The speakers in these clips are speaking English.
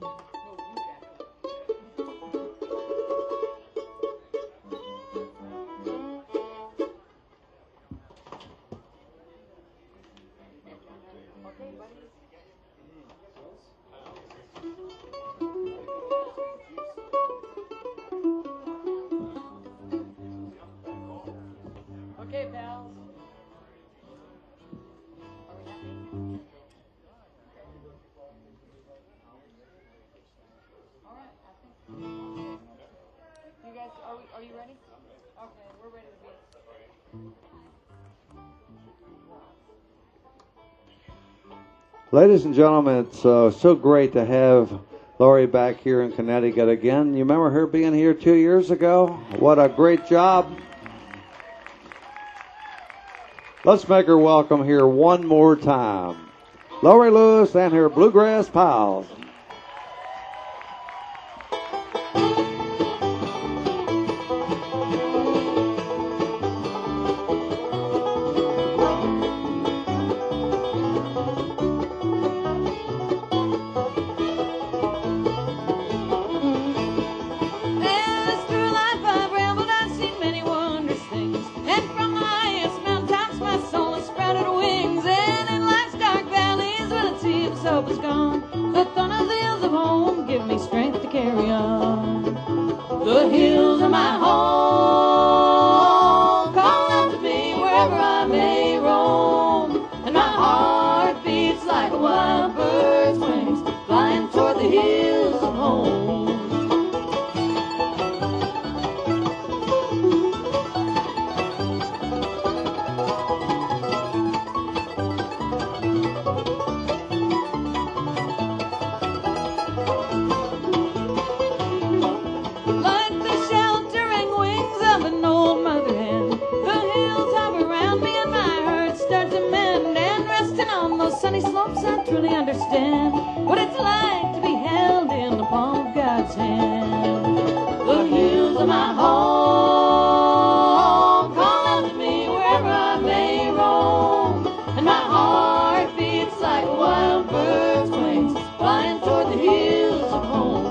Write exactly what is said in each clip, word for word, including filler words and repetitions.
Okay, pals. All right, I think. You guys, are we? Are you ready? Okay, we're ready to be. Ladies and gentlemen, it's uh, so great to have Laurie back here in Connecticut again. You remember her being here two years ago? What a great job. Let's make her welcome here one more time. Laurie Lewis and her Bluegrass Pals. The hills are my home, call out to me wherever I may roam, and my heart beats like a wild bird's wings, flying toward the hills of home. Sunny slopes, I truly understand what it's like to be held in the palm of God's hand. The hills are my home, call out to me wherever I may roam, and my heart beats like a wild bird's wings, flying toward the hills of home.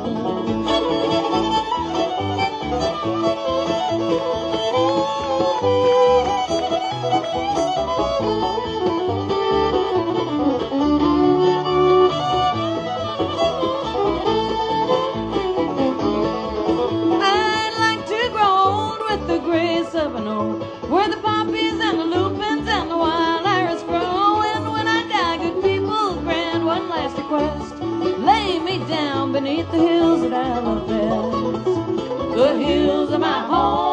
Of an oak, where the poppies and the lupins and the wild iris grow. And when I die, good people, grant one last request: lay me down beneath the hills that I love best. The hills are my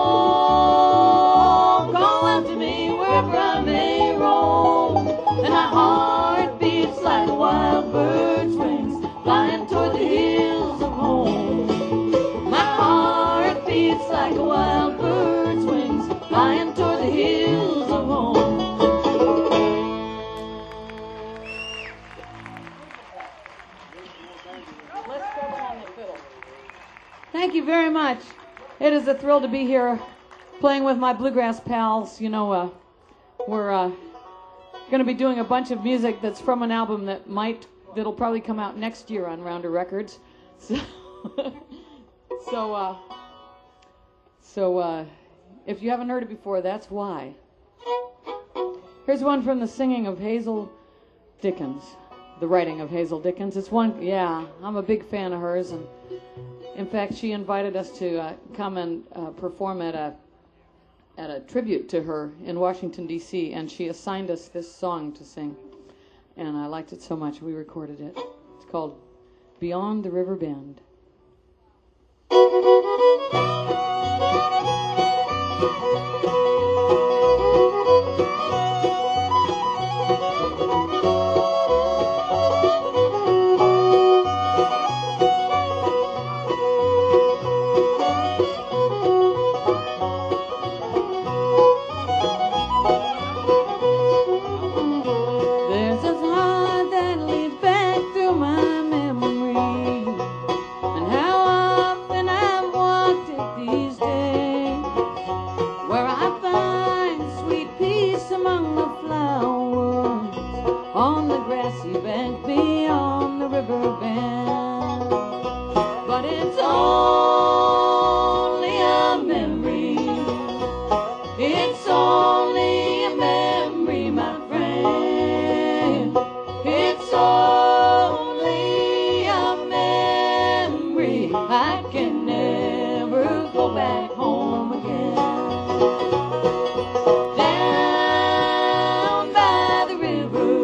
home, call out to me wherever I may roam, and my heart beats like a wild bird's wings, flying toward the hills of home. My heart beats like a wild bird's wings, flying toward the hills of home. Let's go on the fiddle. Thank you very much. It is a thrill to be here playing with my bluegrass pals. You know, uh, we're uh, going to be doing a bunch of music that's from an album that might, that'll probably come out next year on Rounder Records. So, so, uh, so, uh, if you haven't heard it before, that's why. Here's one from the singing of Hazel Dickens, the writing of Hazel Dickens. It's one, yeah, I'm a big fan of hers, and in fact, she invited us to uh, come and uh, perform at a at a tribute to her in Washington, D C, and she assigned us this song to sing, and I liked it so much we recorded it. It's called Beyond the River Bend. On the grassy bank beyond the river bend. but it's only a memory. It's only a memory, my friend. It's only a memory. I can never go back home again. Down by the river,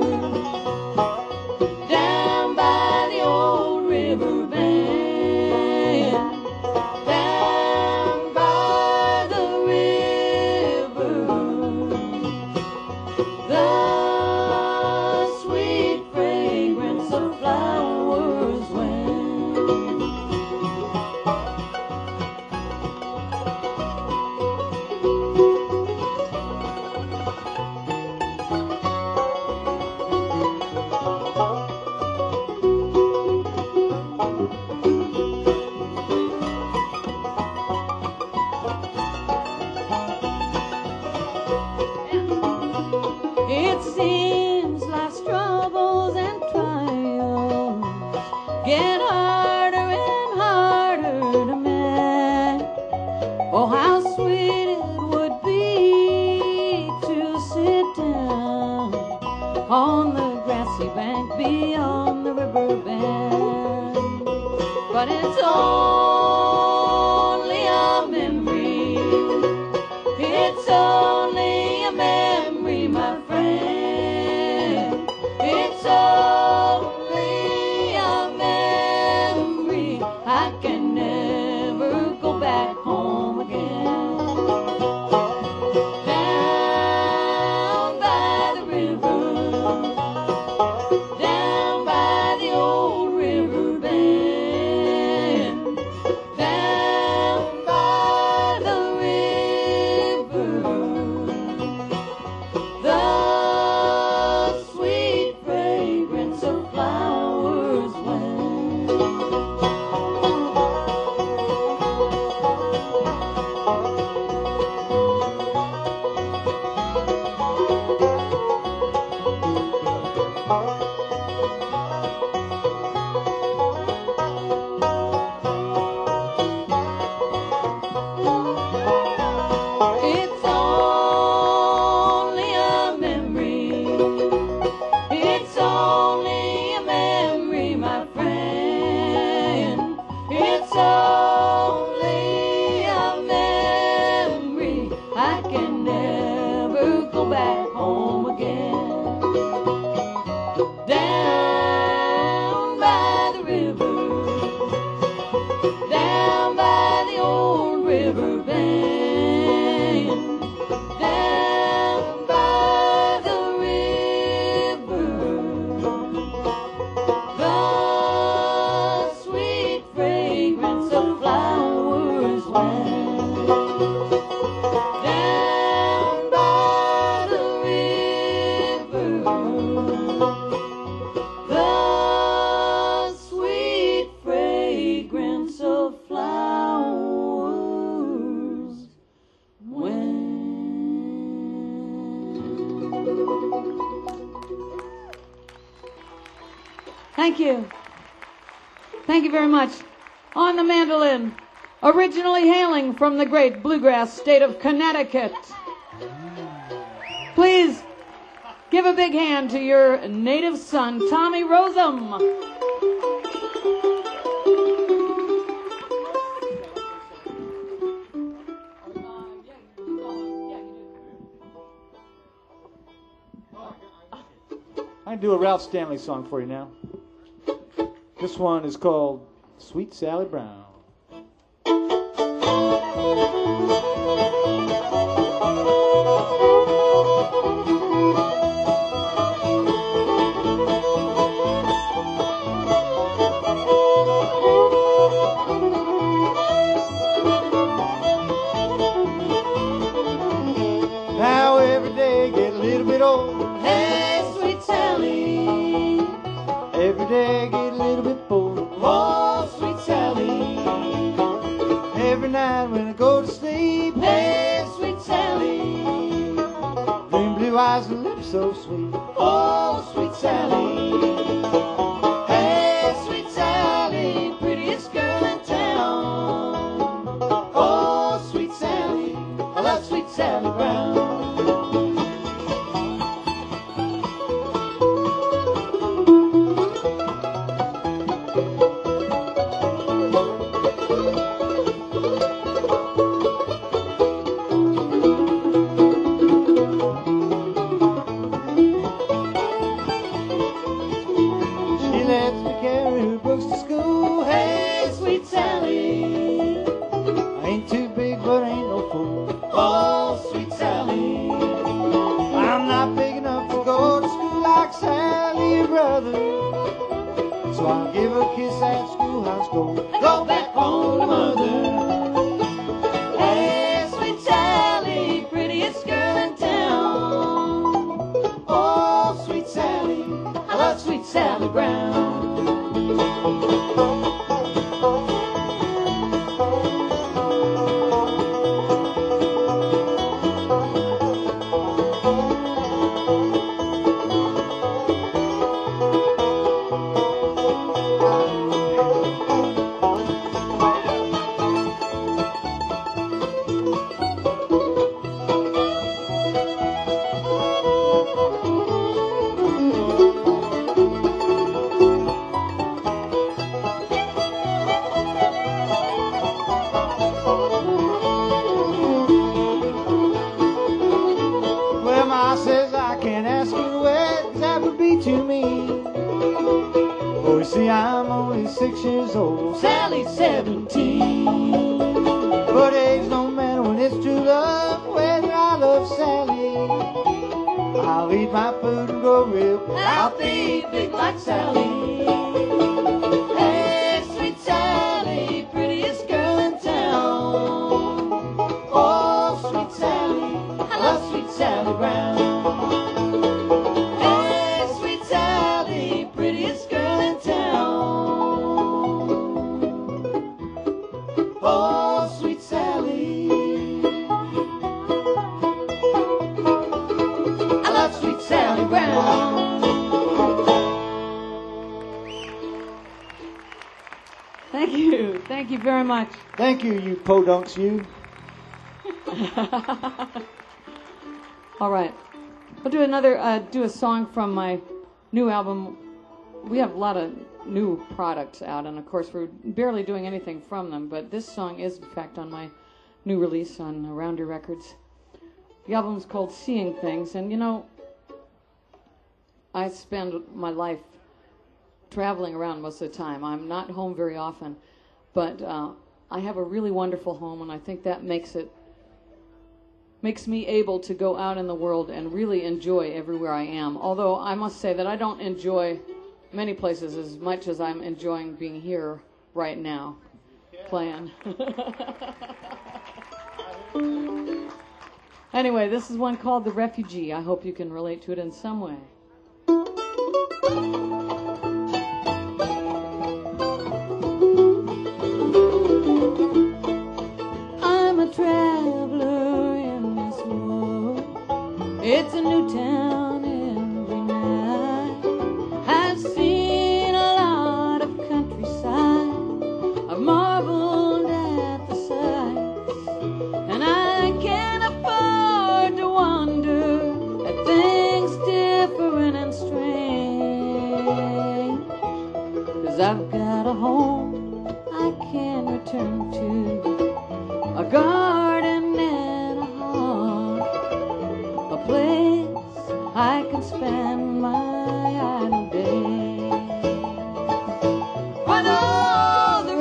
down by the old river bend, down by the river, the sweet fragrance of flowers went. It seems life's troubles and trials get harder and harder to mend. Oh, how sweet it would be to sit down on the grassy bank beyond the river bend. But it's only a memory. It's only a memory, my friend. It's only a memory. I can never go back home again. Down by the river, down by the old river bend, down by the river, the sweet fragrance of flowers went. It's only a memory. It's only a memory, my friend. It's only a memory. I can never go back home again. Down by the river, down by the old river bend, down by the river, the sweet fragrance of flowers went. Down by the river, the sweet fragrance of flowers went. Thank you. Thank you very much. On the mandolin, originally hailing from the great bluegrass state of Connecticut. Please give a big hand to your native son, Tommy Rosem. I can do a Ralph Stanley song for you now. This one is called Sweet Sally Brown. Now every day get a little bit older. Hey, sweet Sally. Every day get a little bit bolder. Oh, sweet Sally. Every night when I go to sleep, Hey, sweet Sally. dream blue eyes and lips so sweet. Oh, sweet Sally. Hey, sweet Sally, prettiest girl in town. So I'll give her a kiss at schoolhouse door. Go back home to mother. Hey, sweet Sally, prettiest girl in town. Oh, sweet Sally, I love sweet Sally Brown. See, I'm only six years old. Sally's seventeen. But age don't matter when it's true love. Whether I love Sally, I'll eat my food and go real. I'll be big like Sally. Hey, sweet Sally, prettiest girl in town. Oh, sweet Sally, I love sweet Sally Brown. Hey, sweet Sally, prettiest girl in town. Oh, sweet Sally, I love sweet Sally Brown. Thank you. Thank you very much. Thank you, you podunks, you. All right. I'll do another, uh, do a song from my new album. We have a lot of new products out, and of course we're barely doing anything from them, but this song is in fact on my new release on Rounder Records. The album's called Seeing Things, and you know, I spend my life traveling around most of the time. I'm not home very often, but uh, I have a really wonderful home, and I think that makes it makes me able to go out in the world and really enjoy everywhere I am. Although I must say that I don't enjoy many places as much as I'm enjoying being here right now, playing. Anyway, this is one called The Refugee. I hope you can relate to it in some way. I'm a traveler in this world. It's a new town every night. I've seen a lot of countryside. I've marveled at the sights, and I can't afford to wonder at things different and strange. 'Cause I've got a home I can return to, a garden and a heart, a place I can spend my idle days. I know the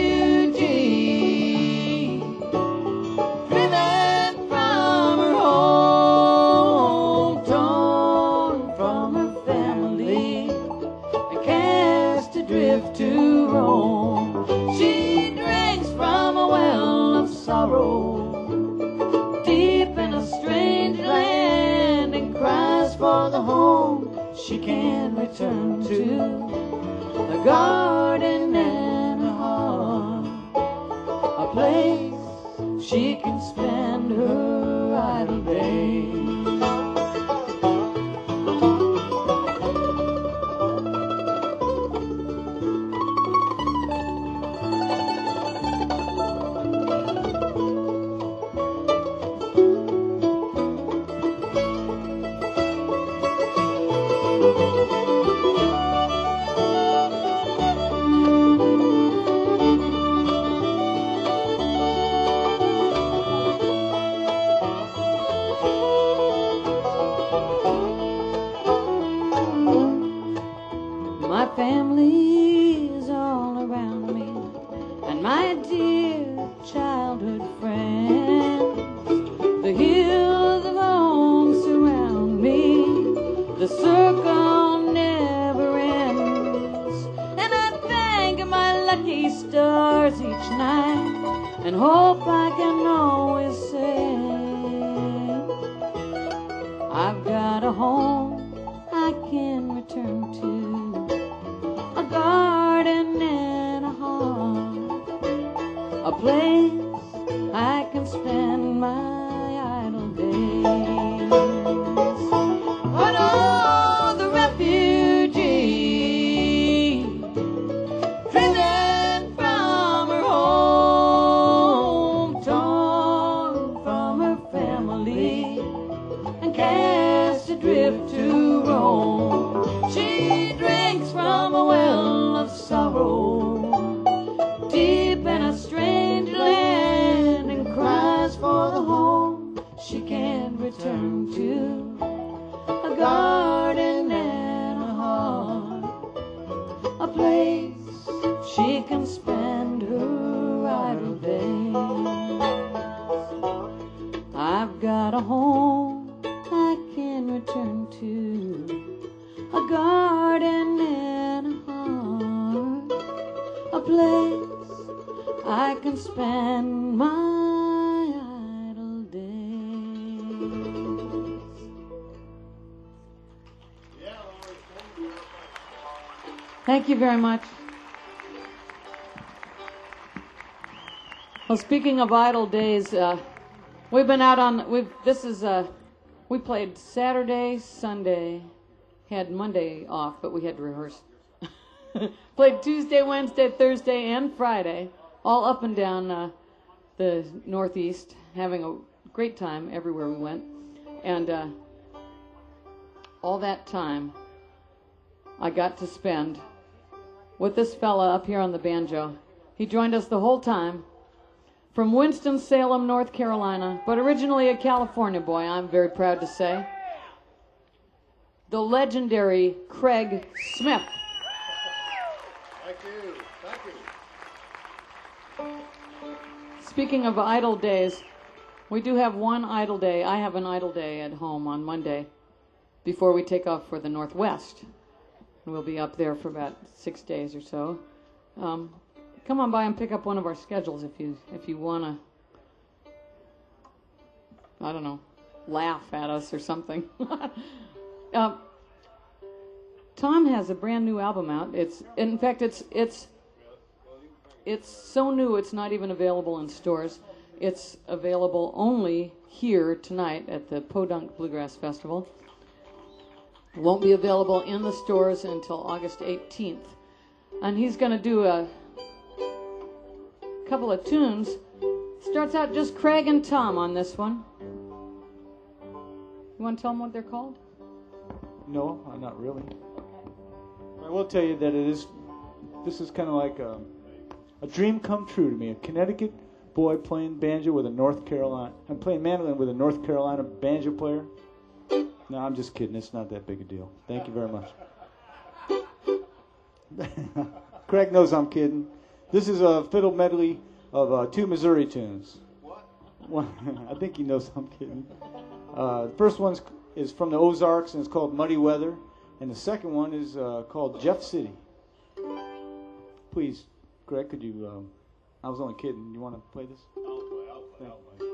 refugee, driven from her home, torn from her family, and cast adrift to roam. She drinks from a well of sorrow, deep in a strange land, and cries for the home she can return to, a garden and a heart, a place she can spend her idle days. My family is all around me, and my dear childhood friends. The hills of home surround me, the circle never ends, and lucky stars each night and hope I can always say I've got a home I can return to, a garden and a heart, a place I can spend my idle days. But oh, the refugee, driven from her home, torn from her family, and cast adrift to roam. She drinks from a well of sorrow, deep in a strange land, and cries for the home she can't return to, a garden and a heart, a place she can spend her idle days. I've got a home I can return to, a garden and a heart, a place I can spend my idle days. Thank you very much. Well, speaking of idle days, uh, we've been out on, we've, this is, uh, we played Saturday, Sunday, had Monday off, but we had to rehearse. Played Tuesday, Wednesday, Thursday, and Friday, all up and down uh, the Northeast, having a great time everywhere we went. And uh, all that time I got to spend with this fella up here on the banjo. He joined us the whole time from Winston-Salem, North Carolina, but originally a California boy, I'm very proud to say. The legendary Craig Smith. Thank you. Thank you. Speaking of idle days, we do have one idle day. I have an idle day at home on Monday before we take off for the Northwest. We'll be up there for about six days or so. Um, come on by and pick up one of our schedules if you if you want to, I don't know, laugh at us or something. uh, Tom has a brand new album out. It's in fact it's it's it's so new it's not even available in stores. It's available only here tonight at the Podunk Bluegrass Festival. It won't be available in the stores until August eighteenth. And he's going to do a couple of tunes. Starts out just Craig and Tom on this one. You want to tell them what they're called? No, uh, not really. I will tell you that it is. This is kind of like a, a dream come true to me. A Connecticut boy playing banjo with a North Carolina. I'm playing mandolin with a North Carolina banjo player. No, I'm just kidding. It's not that big a deal. Thank you very much. Craig knows I'm kidding. This is a fiddle medley of uh, two Missouri tunes. What? One, I think he knows I'm kidding. Uh, the first one is from the Ozarks, and it's called Muddy Weather. And the second one is uh, called Jeff City. Please, Greg, could you... Um, I was only kidding. You want to play this? I'll play, I'll play, I'll play.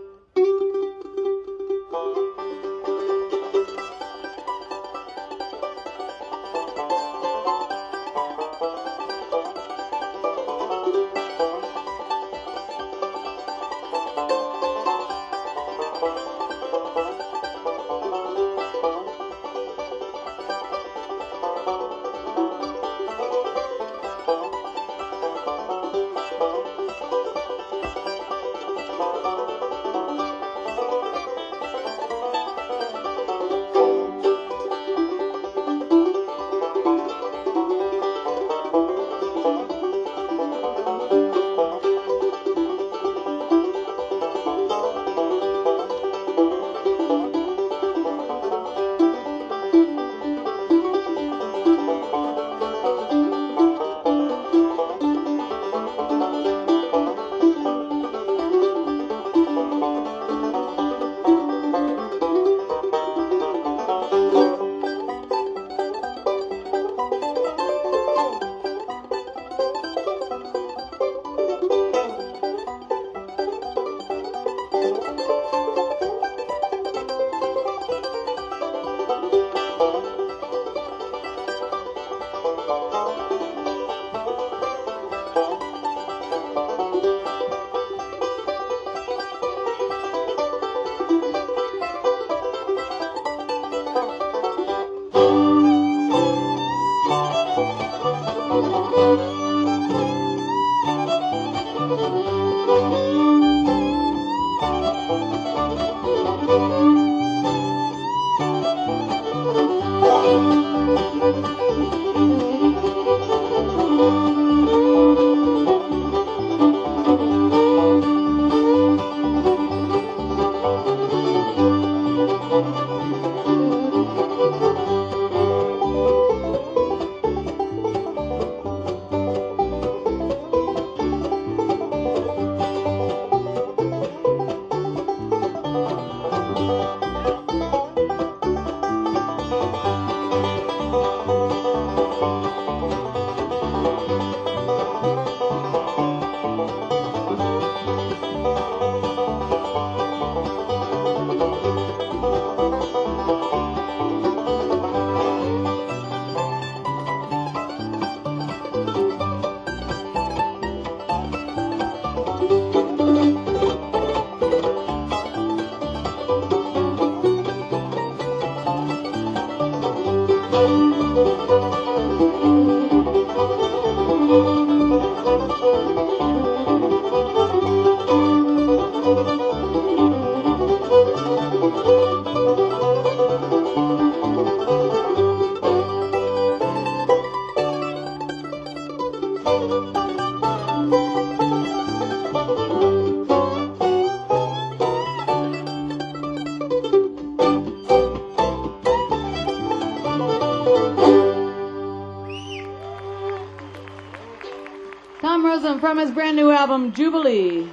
Tom Rosen from his brand new album, Jubilee.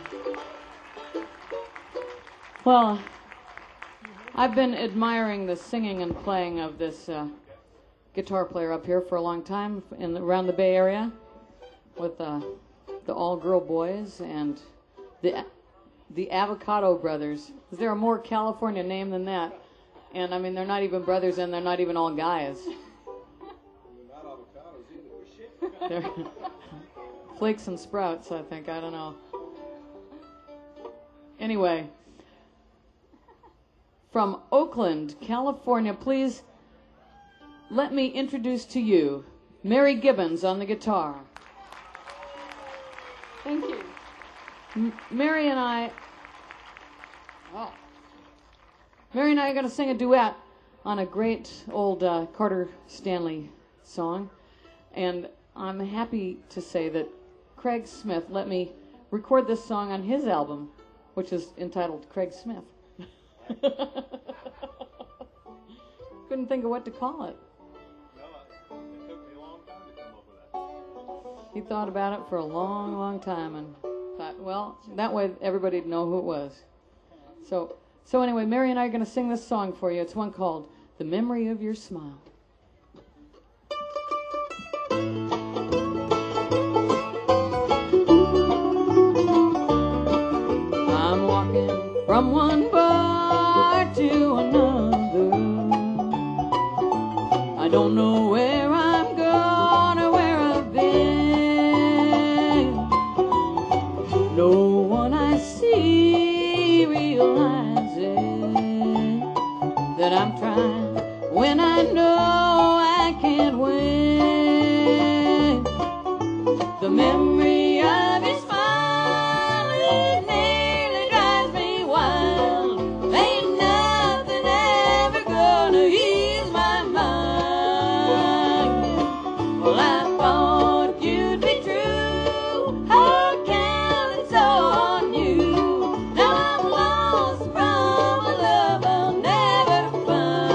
Well, I've been admiring the singing and playing of this uh, guitar player up here for a long time in around the Bay Area with uh, the all-girl boys and the the Avocado Brothers. Is there a more California name than that? And I mean, they're not even brothers, and they're not even all guys. Not avocados either. They're flakes and sprouts, I think. I don't know. Anyway, from Oakland, California, please let me introduce to you Mary Gibbons on the guitar. Thank you. M- Mary and I, oh, Mary and I are going to sing a duet on a great old uh, Carter Stanley song, and I'm happy to say that Craig Smith let me record this song on his album, which is entitled Craig Smith. Couldn't think of what to call it. No, it took me a long time to come up with that. He thought about it for a long, long time and thought, well, that way everybody'd know who it was. So, so anyway, Mary and I are going to sing this song for you. It's one called The Memory of Your Smile. I'm walking from one bar to another. I don't know where I'm going or where I've been. No one I see realizes that I'm trying when I know I can't win. The memory of your smile, it nearly drives me wild. Ain't nothing ever gonna ease my mind. Well, I thought you'd be true, oh, counting so on you. Now I'm lost from a love I'll never find.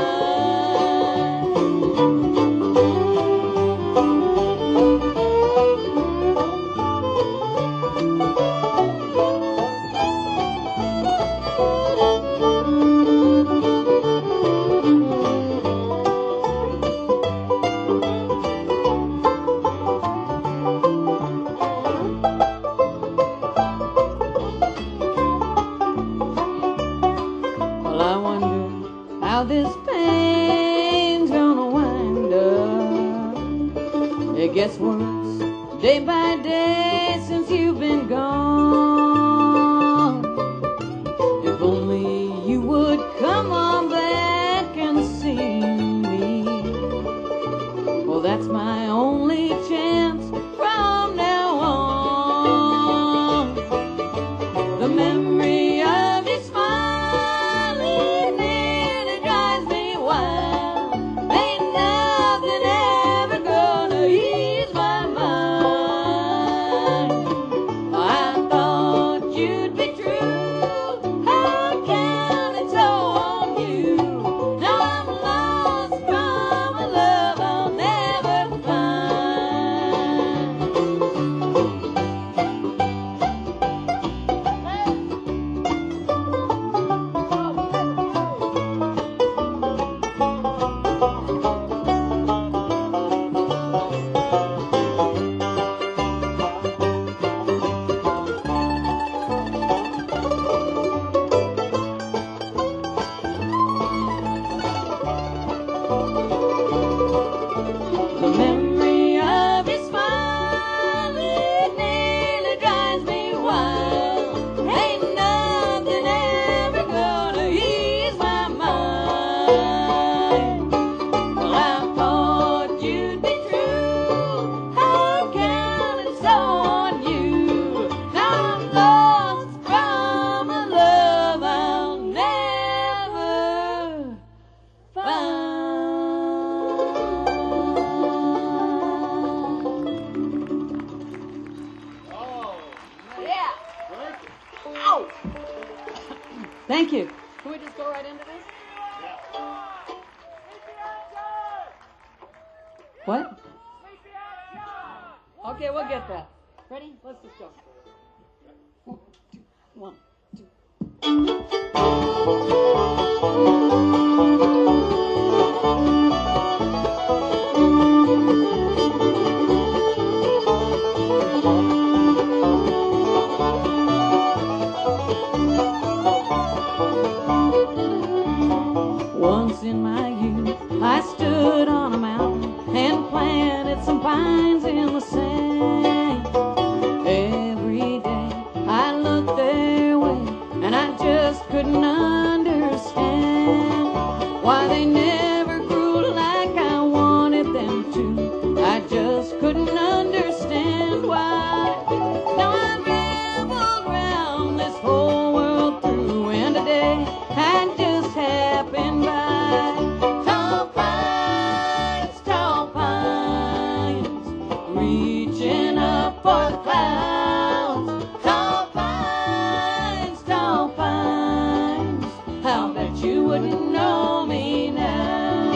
Well, I wonder how this pain's gonna wind up. It gets worse day by day since you've been gone. If only you would come on back and see me. Well, that's my only chance from Thank you. Can we just go right into this? What? Okay, we'll get that. Ready? Let's just go. One, two, one, two. Once in my youth, I stood on a mountain and planted some pines in the sand. Every day I looked their way, and I just couldn't understand why they never grew like I wanted them to. I just couldn't understand why. Now I've traveled around this whole world through, and today I just happened by. Tall pines, tall pines, reaching up for the clouds. Tall pines, tall pines, I'll bet you wouldn't know me now.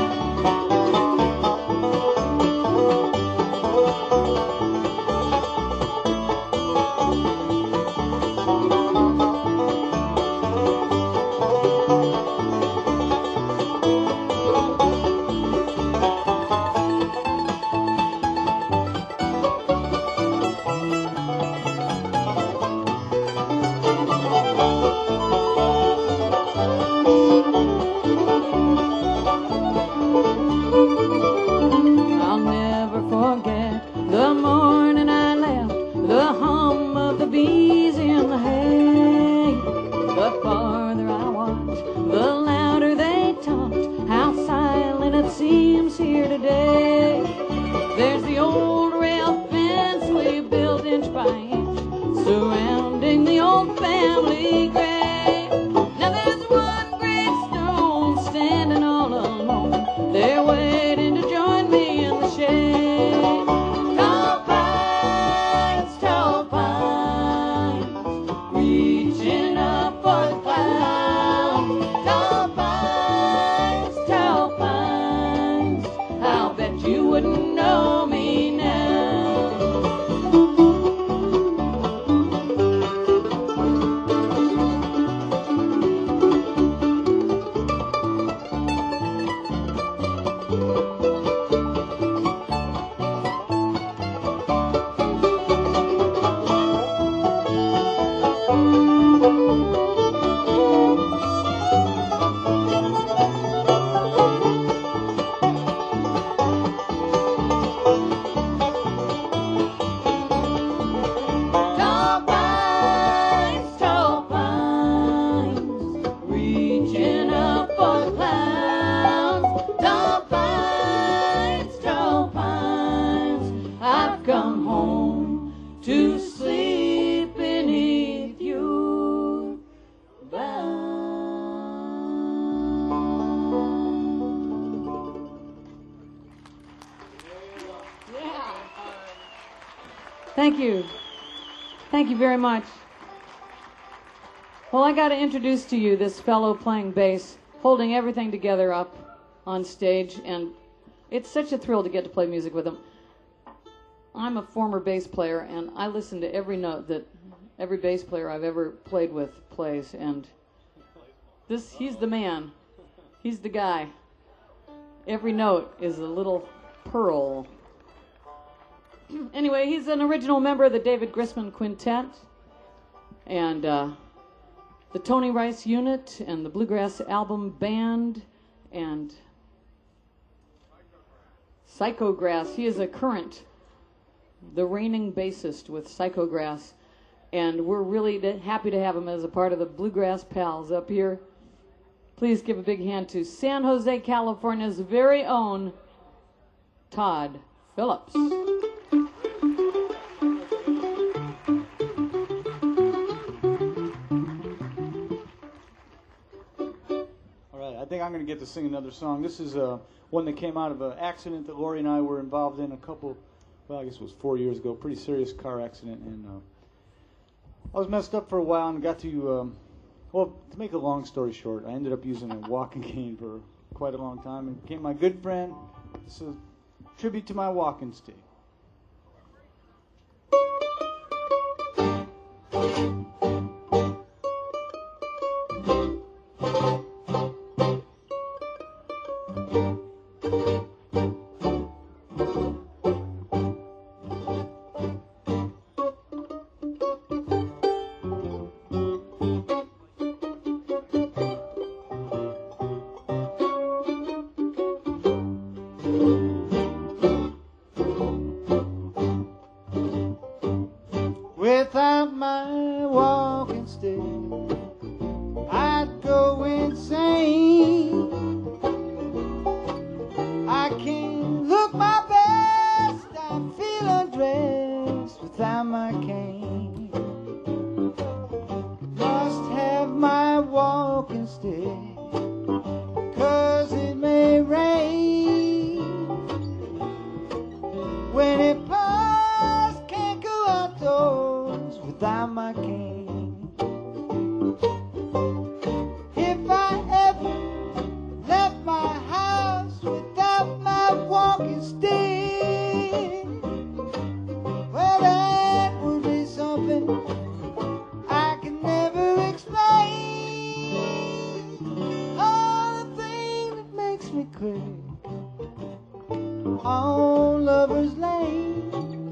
I'll never forget the morning I left, the hum of the bees in the hay. The farther I watched, the louder they talked, how silent it seems here today. There's the old rail fence we built inch by inch, surrounding the old family grave. Now there's one great stone standing all alone, they're waiting to join me in the shade. Tall pines, tall pines, reaching up for the clouds. Tall pines, tall pines, I'll bet you wouldn't know me now. Tall pines, tall pines, reaching up for the clouds. Tall pines, tall pines, I've come home to sleep beneath your bough. Yeah. Thank you. Thank you very much. Well, I got to introduce to you this fellow playing bass, holding everything together up on stage, and it's such a thrill to get to play music with him. I'm a former bass player, and I listen to every note that every bass player I've ever played with plays, and this, he's the man. He's the guy. Every note is a little pearl. Anyway, he's an original member of the David Grisman Quintet and uh, the Tony Rice Unit and the Bluegrass Album Band and Psychograss. He is a current, the reigning bassist with Psychograss, and we're really de- happy to have him as a part of the Bluegrass Pals up here. Please give a big hand to San Jose, California's very own Todd Phillips. I think I'm going to get to sing another song. This is uh, one that came out of an accident that Lori and I were involved in a couple, well, I guess it was four years ago, pretty serious car accident. And uh, I was messed up for a while and got to um, Well, to make a long story short, I ended up using a walking cane for quite a long time and became my good friend. It's a tribute to my walking stick. Without my walking stick, I'd go insane. I can't look my best, I feel undressed without my cane. Must have my walking stick, 'cause it may rain. When it pours, can't go outdoors without my cane. If I ever left my house without my walking stick, well, that would be something I can never explain. Oh, the thing that makes me crazy on Lover's Lane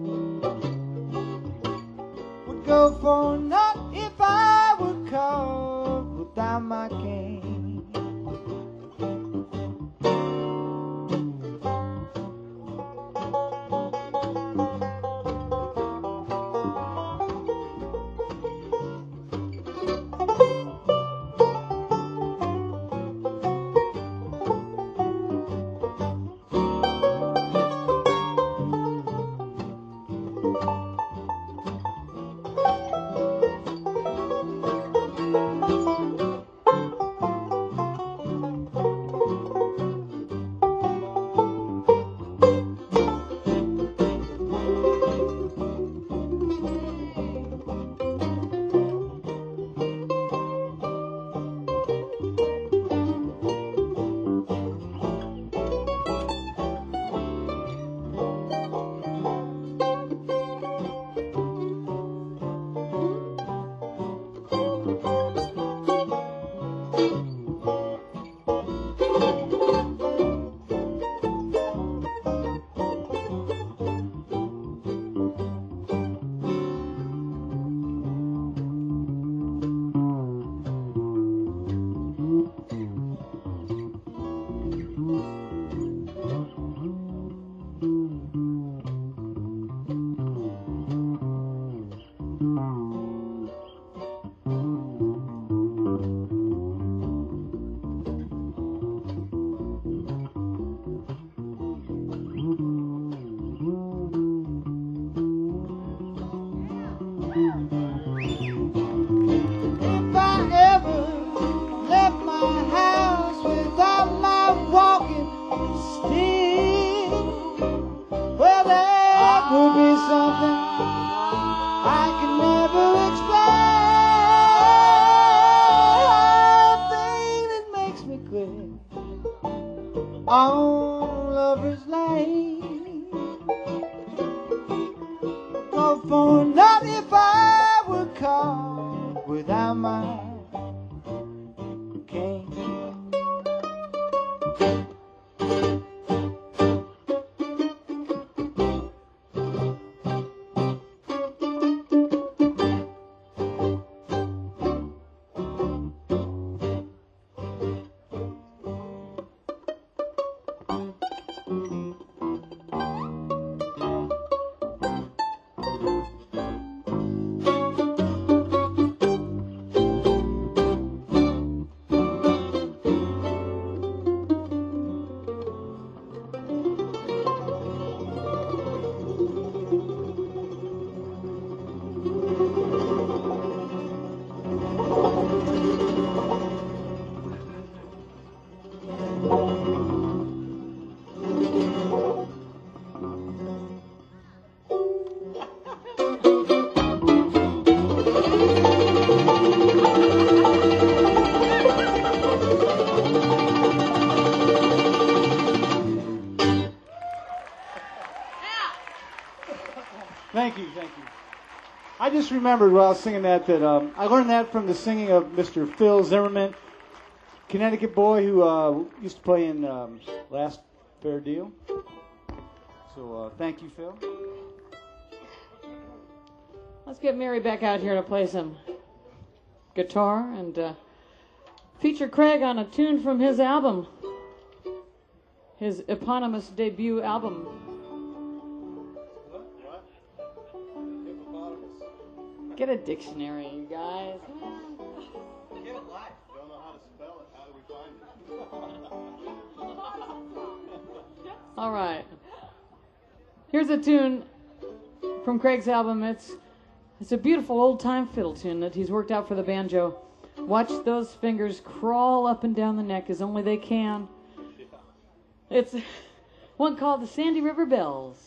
would go for naught if I were caught without my cane. If I ever left my house without my walking stick, well, that would be something I can never explain. The thing that makes me quit on Lover's Lane, go for not if I were caught without my cane. you. I just remembered while I was singing that that um, I learned that from the singing of Mister Phil Zimmerman, Connecticut boy who uh, used to play in um, Last Fair Deal. So uh, thank you, Phil. Let's get Mary back out here to play some guitar and uh, feature Craig on a tune from his album, his eponymous debut album. What? Hippopotamus. Get a dictionary, you guys. Get it live. Don't know how to spell it. How do we find it? All right. Here's a tune from Craig's album. It's it's a beautiful old-time fiddle tune that he's worked out for the banjo. Watch those fingers crawl up and down the neck as only they can. It's one called the Sandy River Bells.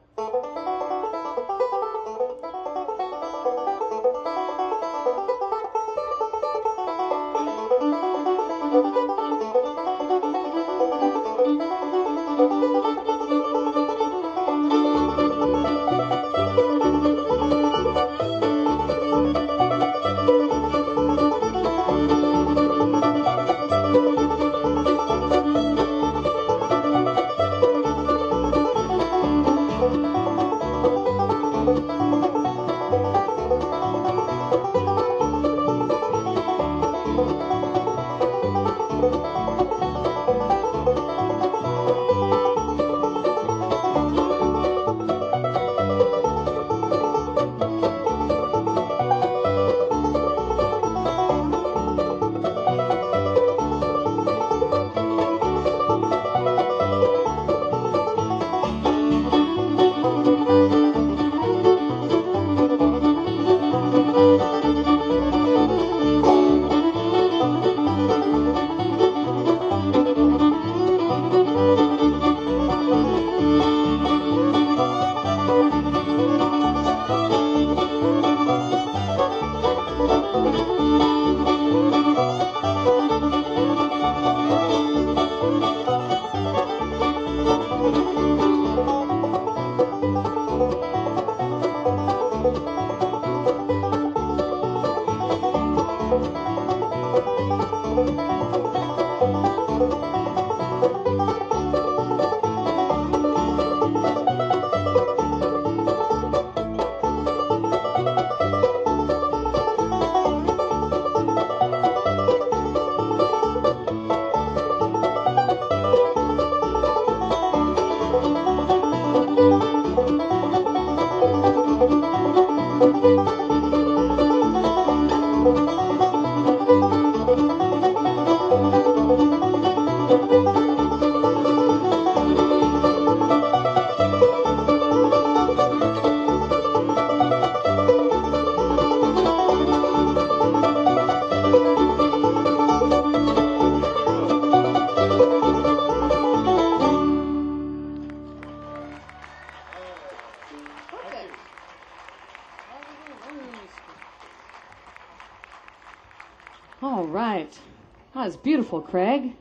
All right. That was beautiful, Craig.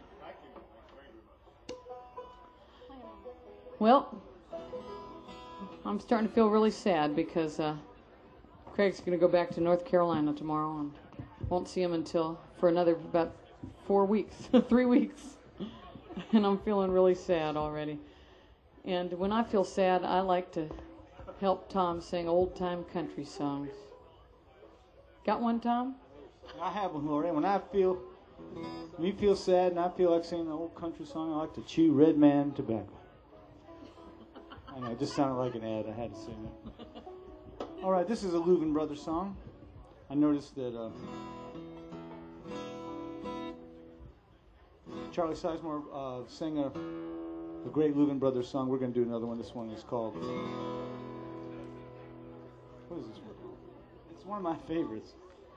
Well, I'm starting to feel really sad because uh, Craig's going to go back to North Carolina tomorrow and won't see him until for another about four weeks, three weeks. And I'm feeling really sad already. And when I feel sad, I like to help Tom sing old-time country songs. Got one, Tom? I have one, Lori. When I feel, when you feel sad and I feel like singing an old country song, I like to chew Red Man tobacco. I know, it just sounded like an ad. I had to sing it. All right, this is a Louvin Brothers song. I noticed that uh, Charlie Sizemore uh, sang a, a great Louvin Brothers song. We're going to do another one. This one is called... What is this one? It's one of my favorites.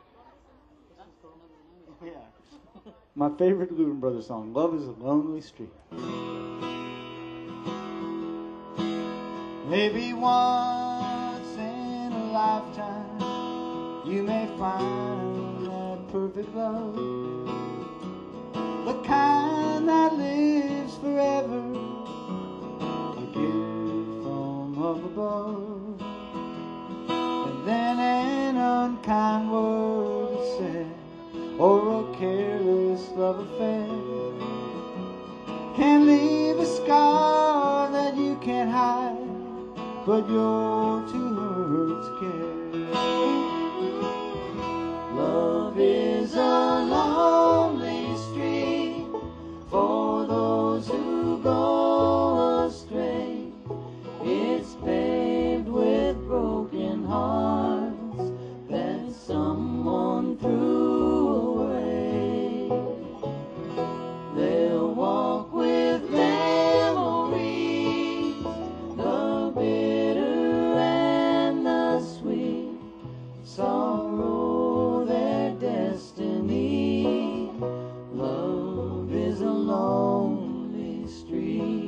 Yeah. My favorite Louvin Brothers song, Love is a Lonely Street. Maybe once in a lifetime you may find that perfect love, the kind that lives forever, a gift from up above. unkind word is said, or a careless love affair can leave a scar that you can't hide, but your two words care. Love is a lonely street for those who go astray. It's paved with broken hearts that someone threw away. They'll walk with memories, the bitter and the sweet, sorrow their destiny. Love is a lonely street.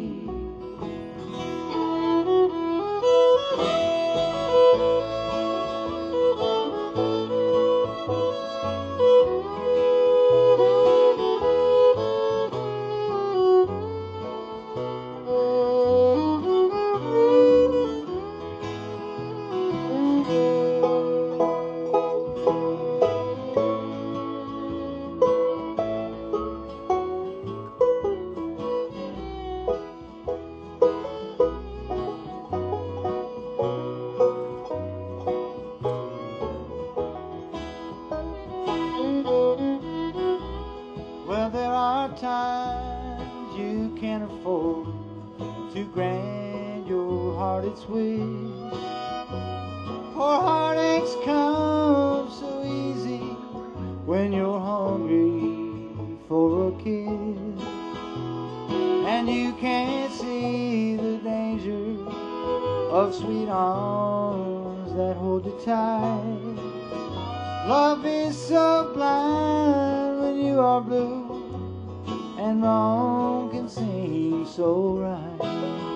Well, there are times you can't afford to grant your heart its wish, for heartaches come so easy when you're hungry for a kiss, and you can't see the danger of sweet arms that hold you tight. Love is so blind when you are blue, and wrong can seem so right.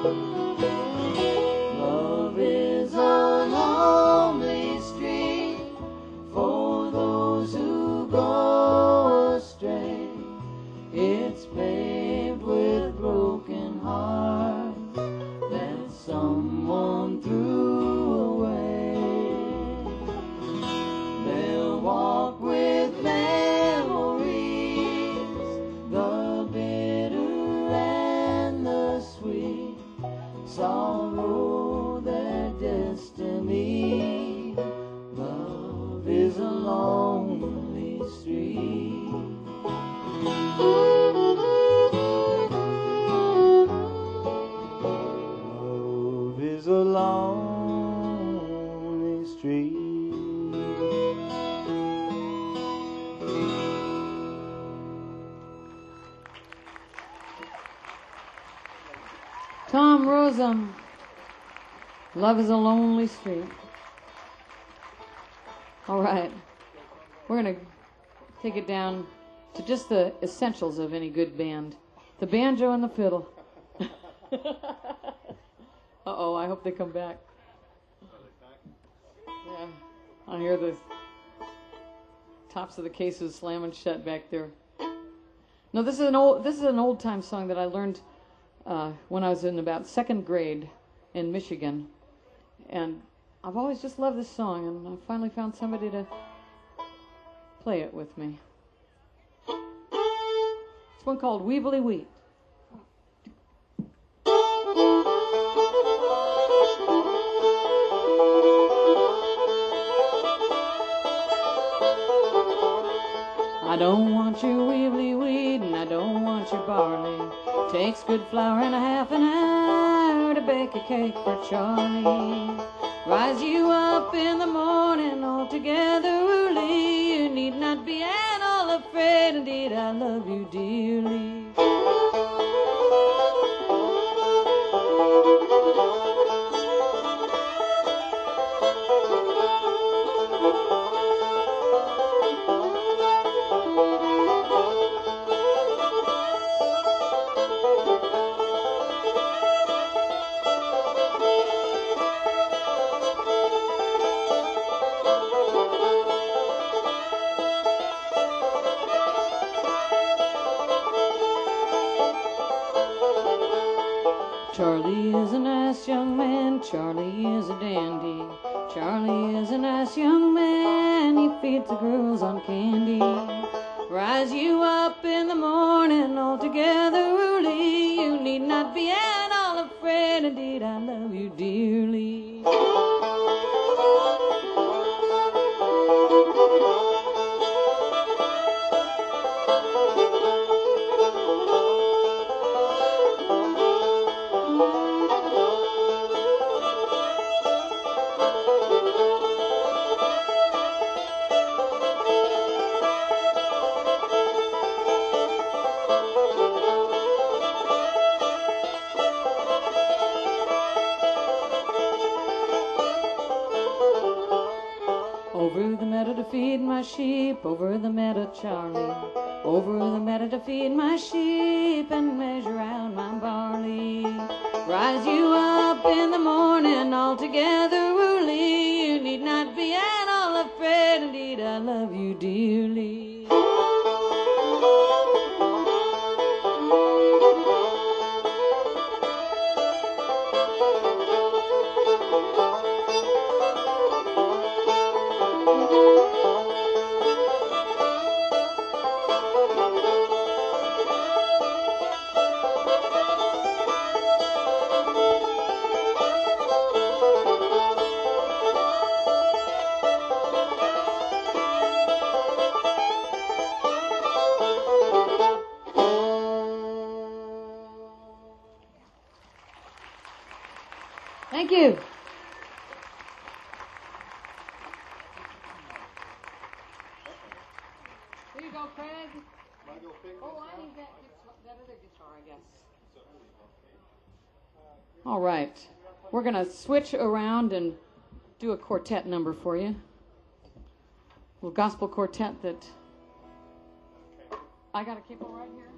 Love is a lonely street for those who go astray. It's paved with broken hearts that someone threw away. They'll walk with memories, the bitter and the sweet, sorrow their destiny. Love is a lonely street. Love is a lonely street. Tom Rosum, Love is a Lonely Street. All right. We're going to take it down to just the essentials of any good band. The banjo and the fiddle. Uh-oh, I hope they come back. Yeah, I hear the tops of the cases slamming shut back there. No, this is an old this is an old time song that I learned uh, when I was in about second grade in Michigan, and I've always just loved this song, and I finally found somebody to play it with me. It's one called Weebly Wheat. I don't want your weebly wheat, and I don't want your barley. Takes good flour and a half an hour to bake a cake for Charlie. Rise you up in the morning altogether early. You need not be at all afraid, indeed I love you dearly. Charlie is a nice young man, Charlie is a dandy. Charlie is a nice young man, he feeds the girls on candy. Rise you up in the morning altogether early. You need not be at all afraid, indeed I love you dearly. Over the meadow to feed my sheep, over the meadow, Charlie. Over the meadow to feed my sheep and measure out my barley. Rise you up in the morning altogether early. You need not be at all afraid, indeed I love you dearly. Thank you. Here you go, Craig. Oh, I need that, that other guitar, I guess. All right. We're going to switch around and do a quartet number for you. A little gospel quartet that... I got a capo right here.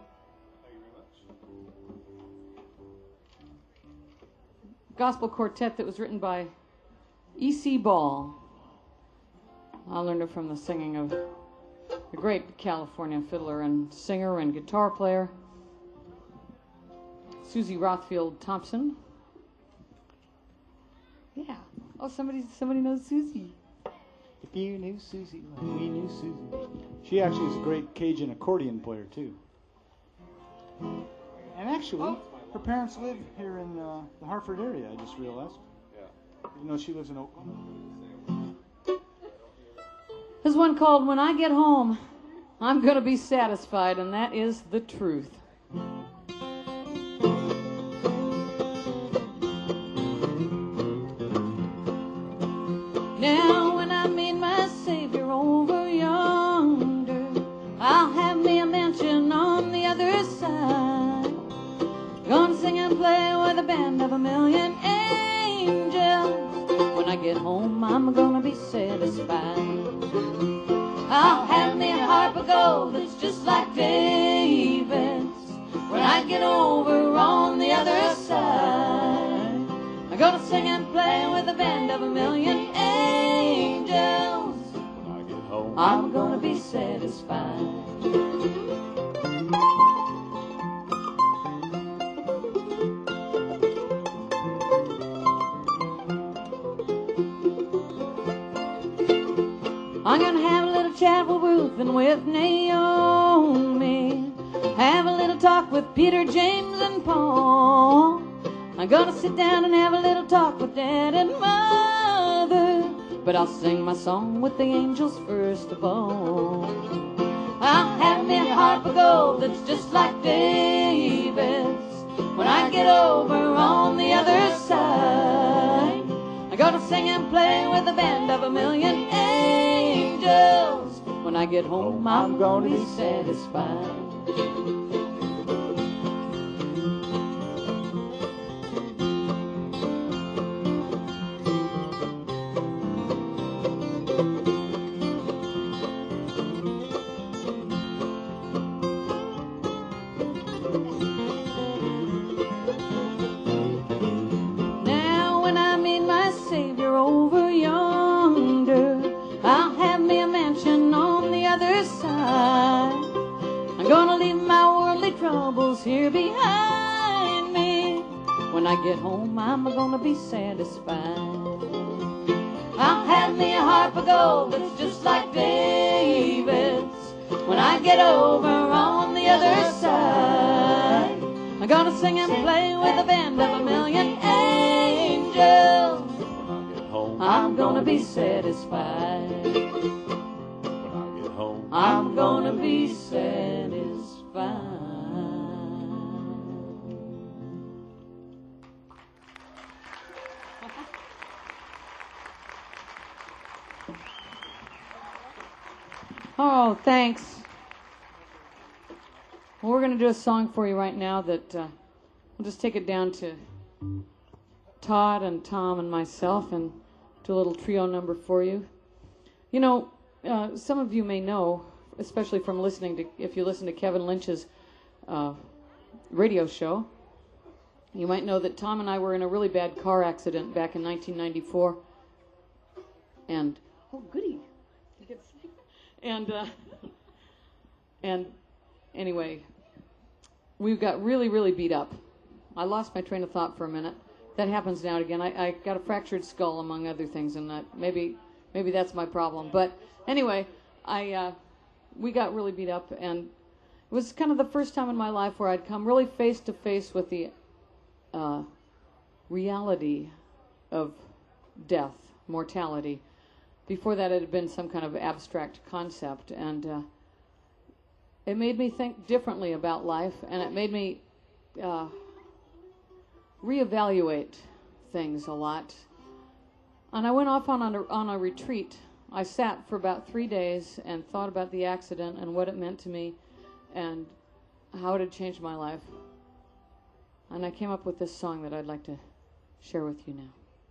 Gospel quartet that was written by E C Ball. I learned it from the singing of the great California fiddler and singer and guitar player, Susie Rothfield Thompson. Yeah. Oh, somebody somebody knows Susie. If you knew Susie, like we knew Susie. She actually is a great Cajun accordion player, too. And actually, Oh. her parents live here in uh, the Hartford area, I just realized. Yeah. Even though she lives in Oakland. There's one called When I Get Home, I'm Gonna Be Satisfied, and that is the truth. Now when I meet my Savior over yonder, I'll have me a mansion on the other side. Gonna sing and play with a band of a million angels. When I get home, I'm gonna be satisfied. I'll have me a harp of gold that's just like David's. When I get over on the other side, I'm gonna sing and play with a band of a million angels. When I get home, I'm gonna be satisfied. I'm gonna have a little chat with Ruth and with Naomi. Have a little talk with Peter, James, and Paul. I'm gonna sit down and have a little talk with Dad and Mother. But I'll sing my song with the angels first of all. I'll have me a harp of gold that's just like David's. When I get over on the other side, I'm gonna sing and play with a band of a million angels. When I get home, I'm gonna be satisfied. Now when I meet my Savior over yonder, I'll have me a mansion on the other side. I'm gonna leave my worldly troubles here behind me. When I get home, I'm gonna be satisfied. I'll have me a harp of gold that's just like David's. When I get over on the other side, I'm gonna sing and play with a band of a million angels. When I get home, I'm gonna be satisfied. when I get home, I'm gonna be satisfied. Oh, thanks. Well, we're going to do a song for you right now that uh, we'll just take it down to Todd and Tom and myself and do a little trio number for you. You know, uh, some of you may know, especially from listening to, if you listen to Kevin Lynch's uh, radio show, you might know that Tom and I were in a really bad car accident back in nineteen ninety-four. And, oh, goody. And, uh, and anyway, we got really, really beat up. I lost my train of thought for a minute. That happens now and again. I, I got a fractured skull, among other things, and that maybe maybe that's my problem. But anyway, I uh, we got really beat up, and it was kind of the first time in my life where I'd come really face to face with the uh, reality of death, mortality. Before that, it had been some kind of abstract concept, and uh, it made me think differently about life, and it made me uh, reevaluate things a lot. And I went off on a, on a retreat. I sat for about three days and thought about the accident and what it meant to me and how it had changed my life. And I came up with this song that I'd like to share with you now.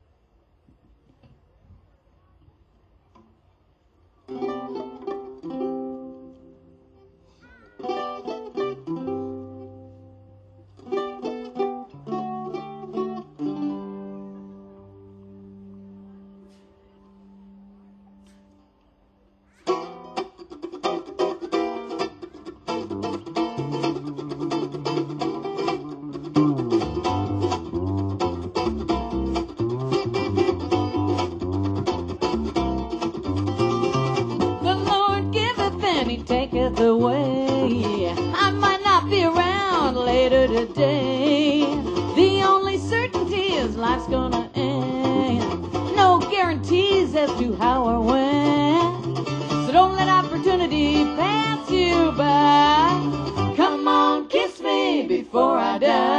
Away. I might not be around later today. The only certainty is life's gonna end. No guarantees as to how or when. So don't let opportunity pass you by. Come on, kiss me before I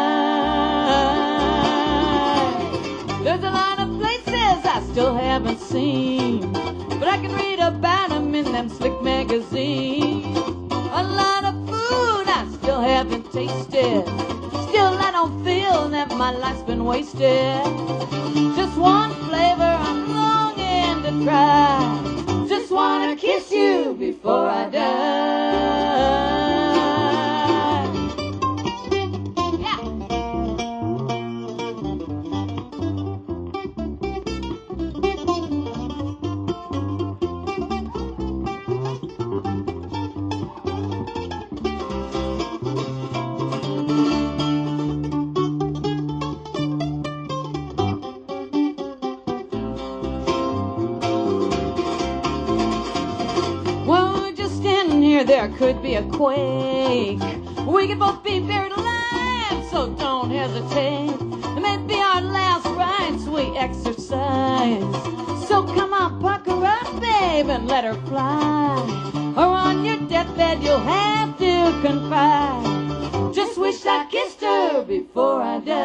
die. There's a lot of places I still haven't seen, but I can read about them in them slick magazines. A lot of food I still haven't tasted. Still I don't feel that my life's been wasted. Just one flavor I'm longing to try. Just wanna kiss you before I die. There could be a quake. We could both be buried alive, so don't hesitate. It may be our last rites we exercise. So come on, pucker up, babe, and let her fly. Or on your deathbed you'll have to confide. Just wish I kissed her before I die.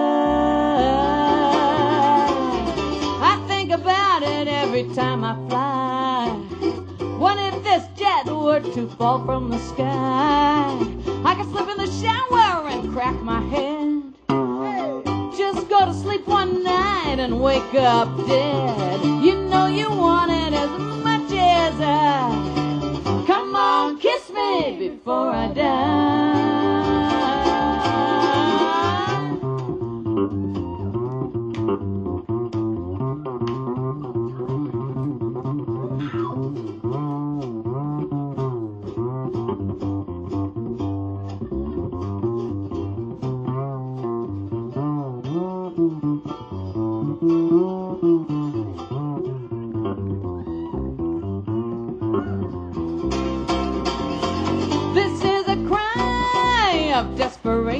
I think about it every time I fly. What if this jet were to fall from the sky? I could slip in the shower and crack my head. Just go to sleep one night and wake up dead. You know you want it as much as I. Come on, kiss me before I die.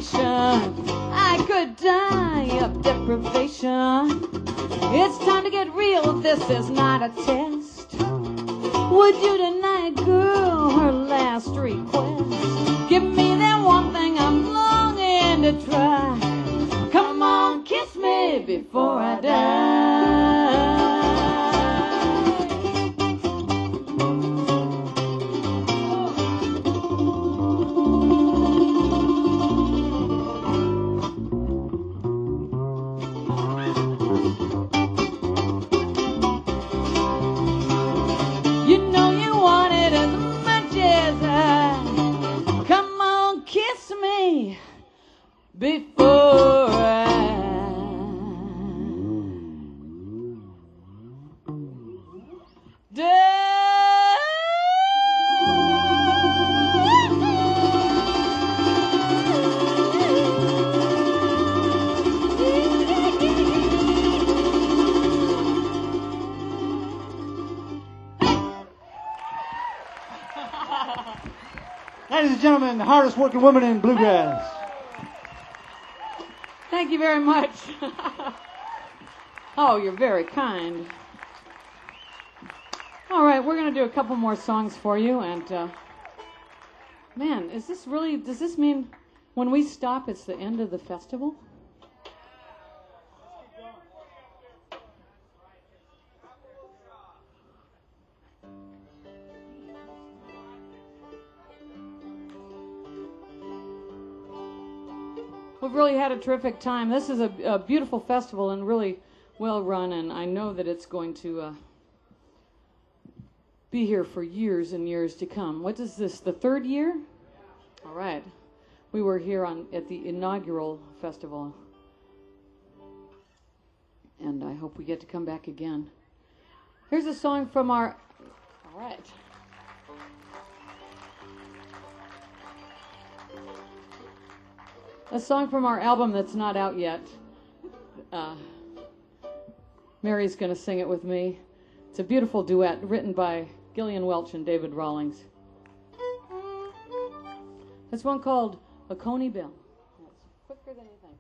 nation. I could die of deprivation. It's time to get real, this is not a test. Would you deny a girl her last request? Give me that one thing I'm longing to try. Come on, kiss me before I die. You know you want it as much as I. Come on, kiss me before I Ladies and gentlemen, the hardest working woman in bluegrass. Thank you very much. Oh, you're very kind. All right, we're going to do a couple more songs for you. And, uh, man, is this really, does this mean when we stop, it's the end of the festival? We've really had a terrific time. This is a, a beautiful festival and really well run, and I know that it's going to uh, be here for years and years to come. What is this, the third year? All right. We were here on at the inaugural festival, and I hope we get to come back again. Here's a song from our... All right. A song from our album that's not out yet. Uh, Mary's going to sing it with me. It's a beautiful duet written by Gillian Welch and David Rawlings. It's one called A Coney Bell. It's quicker than you think.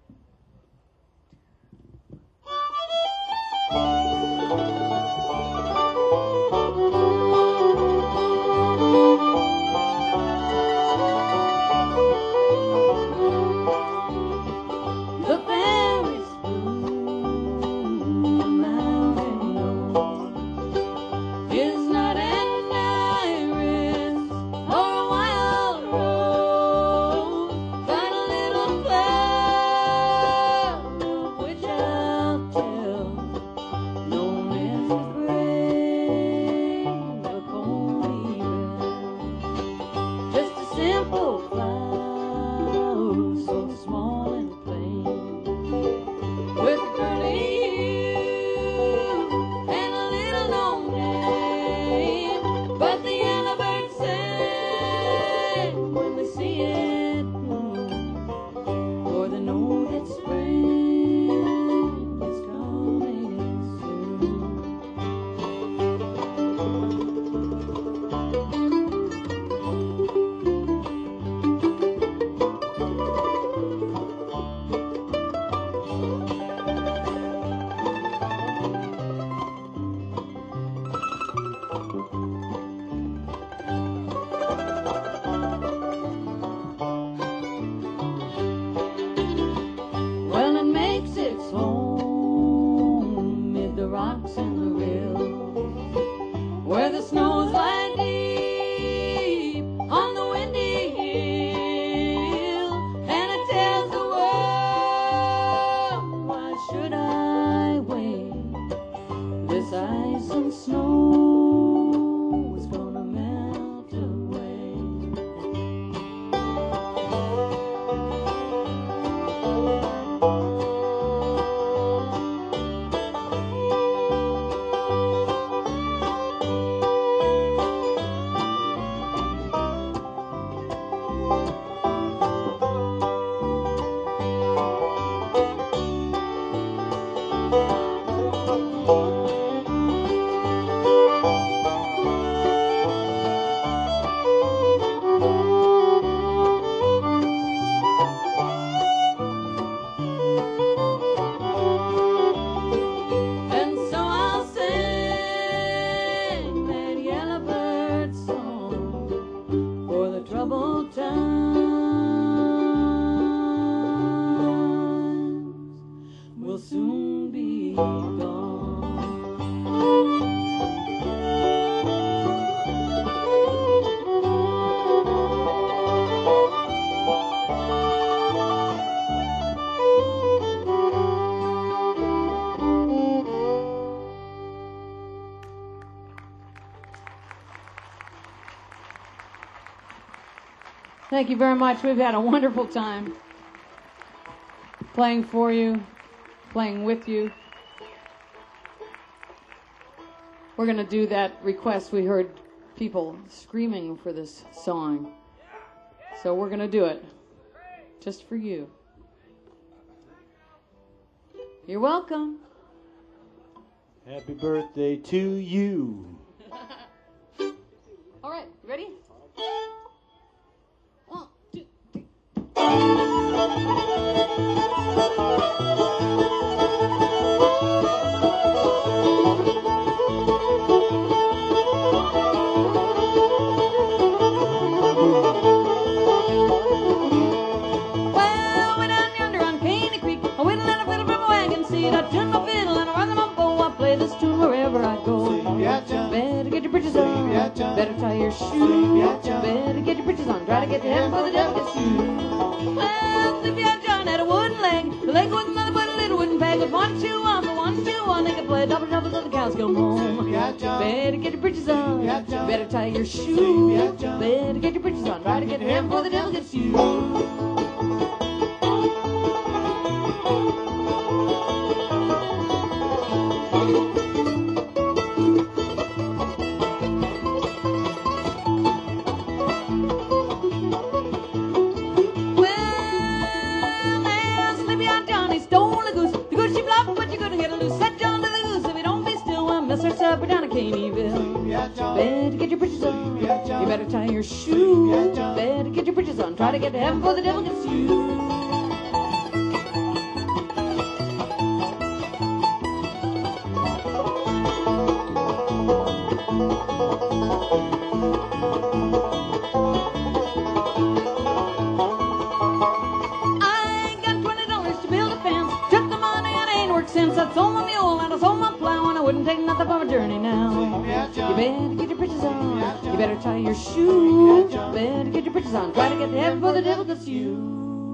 Thank you very much. We've had a wonderful time playing for you, playing with you. We're going to do that request. We heard people screaming for this song. So we're going to do it just for you. You're welcome. Happy birthday to you. All right, ready? One, two, three. Well, way down yonder on Caney Creek, I whittle and I fiddle from a wagon seat. I tune my fiddle and I run my bow. I play this tune wherever I go. Better get your britches on, better tie your shoes. Better get your britches on, try to get to heaven for the devil gets you. Well, Sleepy Out John had a wooden leg, the leg was nothing but a little wooden peg. With one shoe on, for one shoe on, they could play double double till the cows come home. Better get your britches on, better tie your shoes. Better get your britches on, try to get to heaven for the devil gets you. Up down to Caneyville. Better get your britches on. You better tie your shoes. Better get your britches on. Try to get to heaven before the devil gets you. I ain't got twenty dollars to build a fence. Took the money and I ain't worked since. I sold my mule and I sold my plow and I wouldn't take nothing for my journey now. You better get your britches on. You better tie your shoes. Better get your britches on. Try to get to heaven before the devil gets you.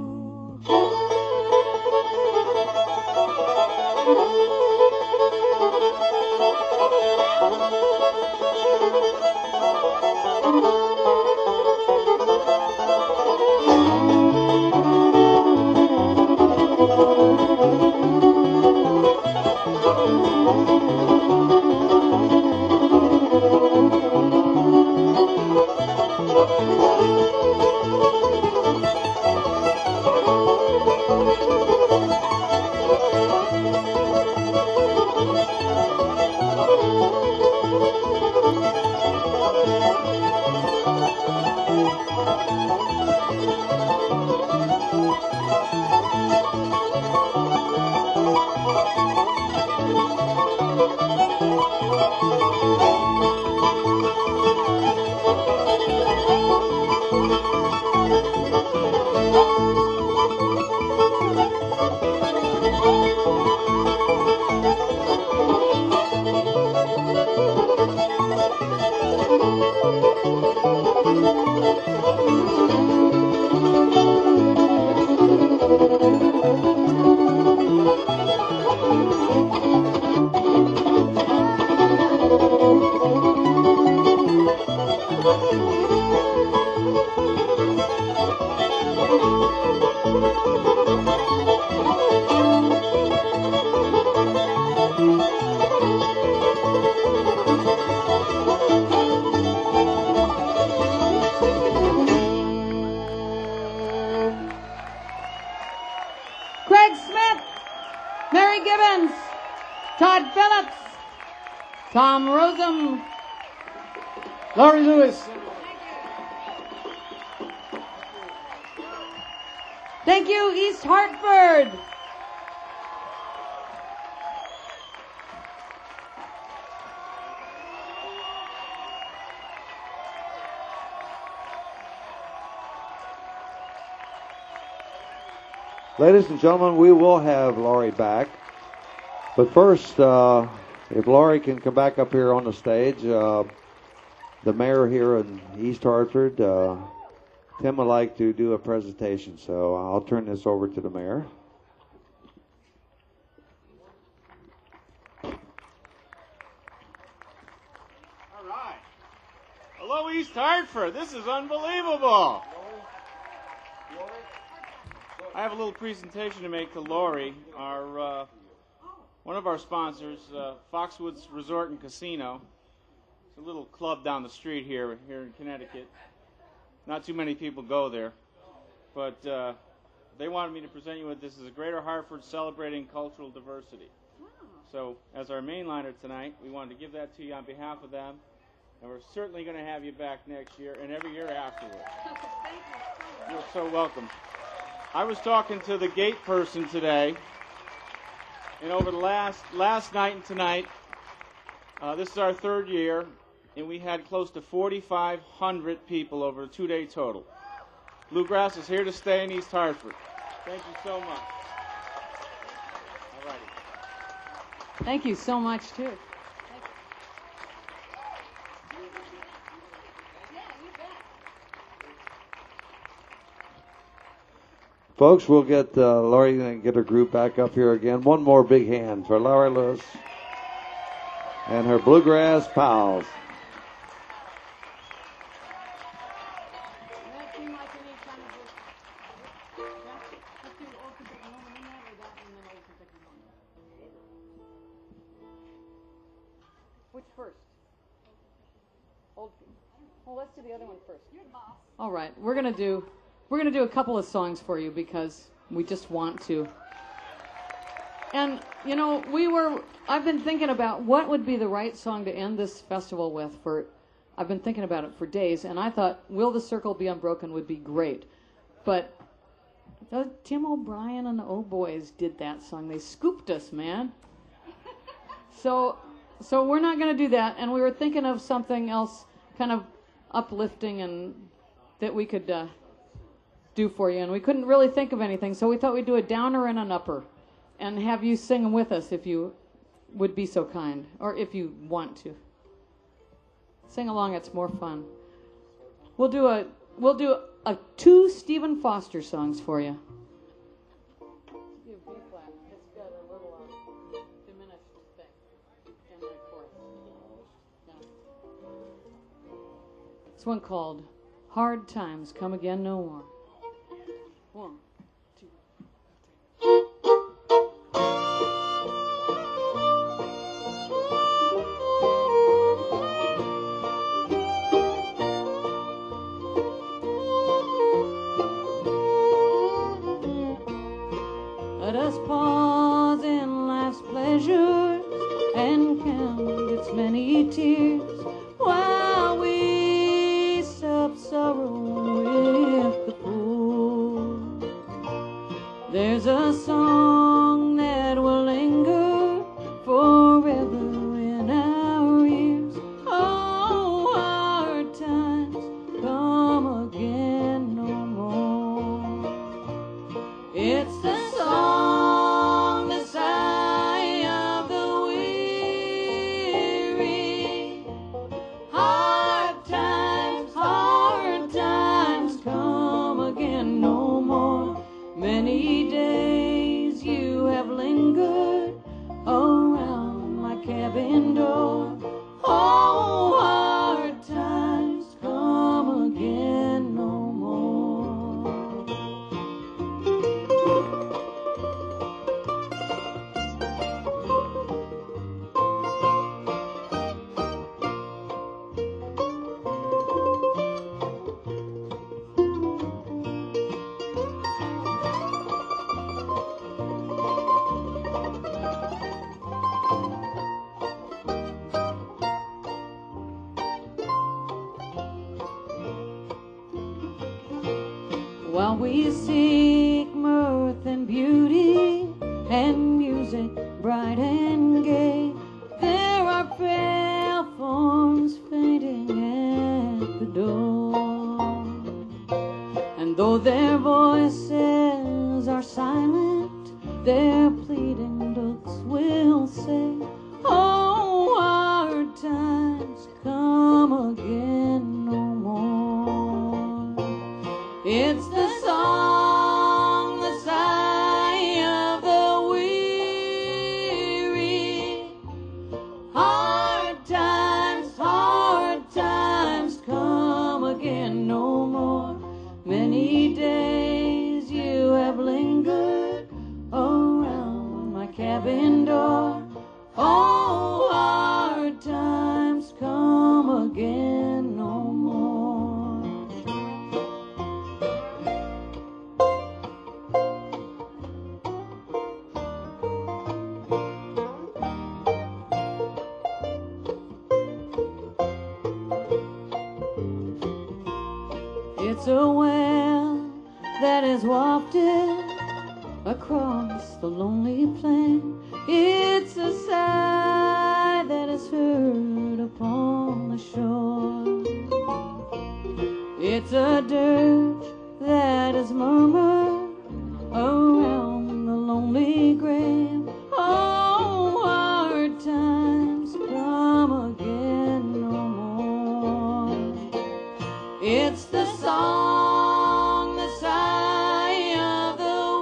Craig Smith, Mary Gibbons, Todd Phillips, Tom Rosem, Laurie Lewis. thank you, East Hartford. Ladies and gentlemen, we will have Laurie back. But first, uh, if Laurie can come back up here on the stage, uh, the mayor here in East Hartford, uh, Tim would like to do a presentation. So I'll turn this over to the mayor. All right. Hello, East Hartford. This is unbelievable. I have a little presentation to make to Lori, our uh, one of our sponsors, uh, Foxwoods Resort and Casino. It's a little club down the street here, here in Connecticut. Not too many people go there, but uh, they wanted me to present you with this as a Greater Hartford celebrating cultural diversity. So, as our mainliner tonight, we wanted to give that to you on behalf of them, and we're certainly going to have you back next year and every year afterward. You're so welcome. I was talking to the gate person today, and over the last last night and tonight, uh, this is our third year, and we had close to forty-five hundred people over a two-day total. Bluegrass is here to stay in East Hartford. Thank you so much. All righty. Thank you so much, too. Folks, we'll get uh, Laurie and get her group back up here again. One more big hand for Laurie Lewis and her Bluegrass Pals. Which first? Old. Well, let's do the other one first. You're the boss. All right, we're gonna do we're gonna do a couple of songs for you because we just want to. And you know, we were. I've been thinking about what would be the right song to end this festival with. For I've been thinking about it for days, and I thought "Will the Circle Be Unbroken" would be great, but uh, Tim O'Brien and the Oh Boys did that song. They scooped us, man. So. So we're not going to do that, and we were thinking of something else kind of uplifting and that we could uh, do for you, and we couldn't really think of anything, so we thought we'd do a downer and an upper and have you sing them with us if you would be so kind, or if you want to. Sing along, it's more fun. We'll do a we'll do a two Stephen Foster songs for you. This one called Hard Times Come Again No More. One, two, Let us pause in life's pleasures and count its many tears while we sup sorrow with the poor. There's a song that will linger forever in our ears. Oh, hard times come again no more. It's the song, the sigh of the weary. Hard times, hard times come again no more. Many days you have lingered around my cabin door. Oh, hard times come again no more. While we seek mirth and beauty and music bright and gay, there are pale forms fainting at the door. And though their voices are silent, their pleading looks will say, oh, hard times come again no more. It's the song, the sigh of the weary. Hard times, hard times come again no more. Many days you have lingered It's a wail that is wafted across the lonely plain. It's a sigh that is heard upon the shore. It's a dirge that is murmured around the lonely grave. Oh, hard times come again no more. It's the song, the sigh of the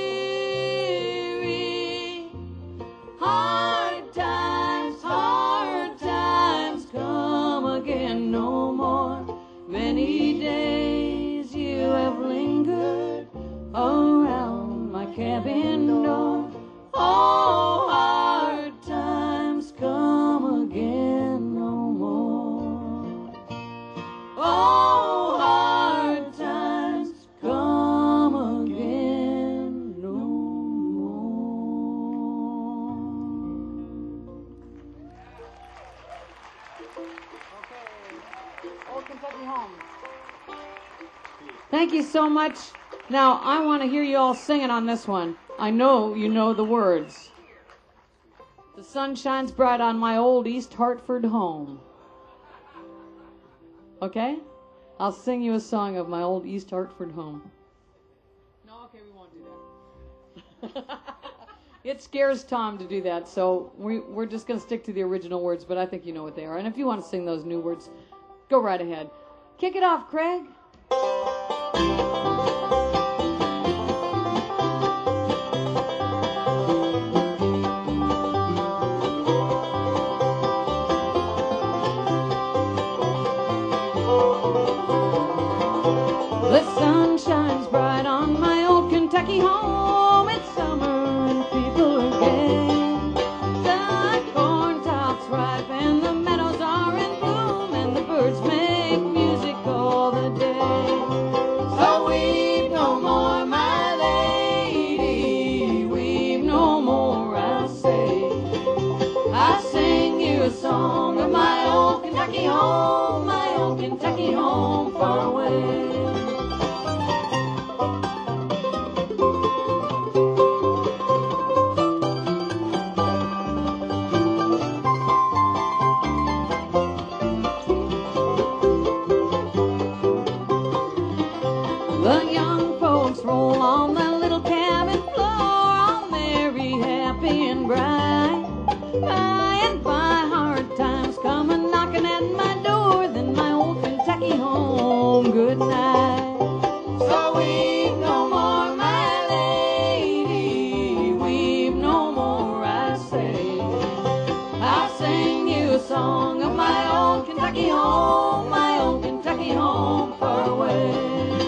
weary. Hard times, hard times come again no more. Many days you have lingered around my cabin door. Oh, hard times come again no more. Oh, hard times come again no more. Old Kentucky Home. Thank you so much. Now, I want to hear you all singing on this one. I know you know the words. The sun shines bright on my old East Hartford home. Okay? I'll sing you a song of my old East Hartford home. No, okay, we won't do that. It scares Tom to do that, so we, we're just going to stick to the original words, but I think you know what they are. And if you want to sing those new words, go right ahead. Kick it off, Craig. The sun shines bright on my old Kentucky home. It's summer and people are gay. The corn tops ripe and the meadows are in bloom, and the birds make music all the day. So weep no more, my lady, weep no more, I say. I sing you a song of my old Kentucky home, my old Kentucky home far away. The young folks roll on the little cabin floor, all merry, happy, and bright. By and by, hard times come a knocking at my door, then my old Kentucky home, good night. So weep no more, my lady, weep no more, I say. I'll sing you a song of my old Kentucky home, my old Kentucky home far away.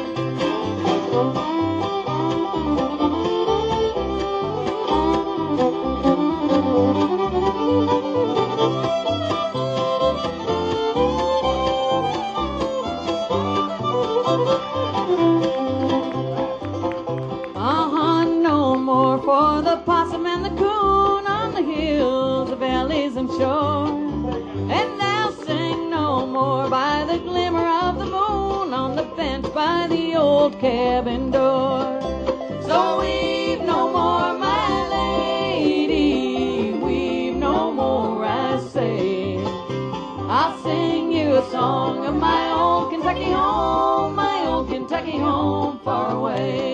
Uh-huh, no more for the possum and the coon on the hills, the valleys and shore. And they'll sing no more by the glimmer of the moon on the bench by the old cabin door. So weep no more, my lady, weep no more, I say. I'll sing you a song of my old Kentucky home, my old Kentucky home far away.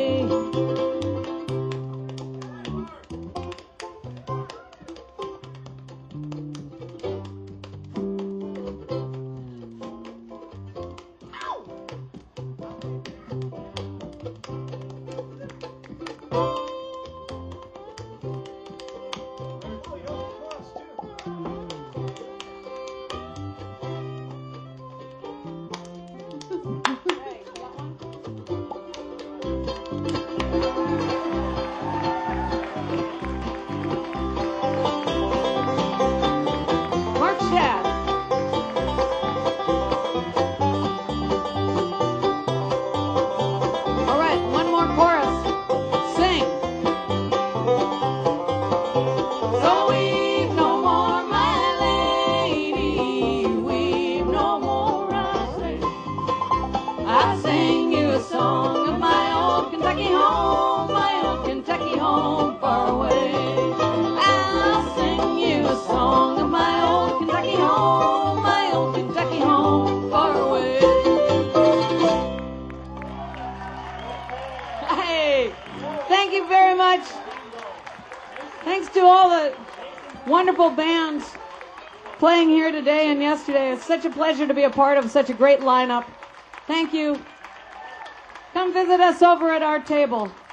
to all the wonderful bands playing here today and yesterday. It's such a pleasure to be a part of such a great lineup. Thank you. Come visit us over at our table.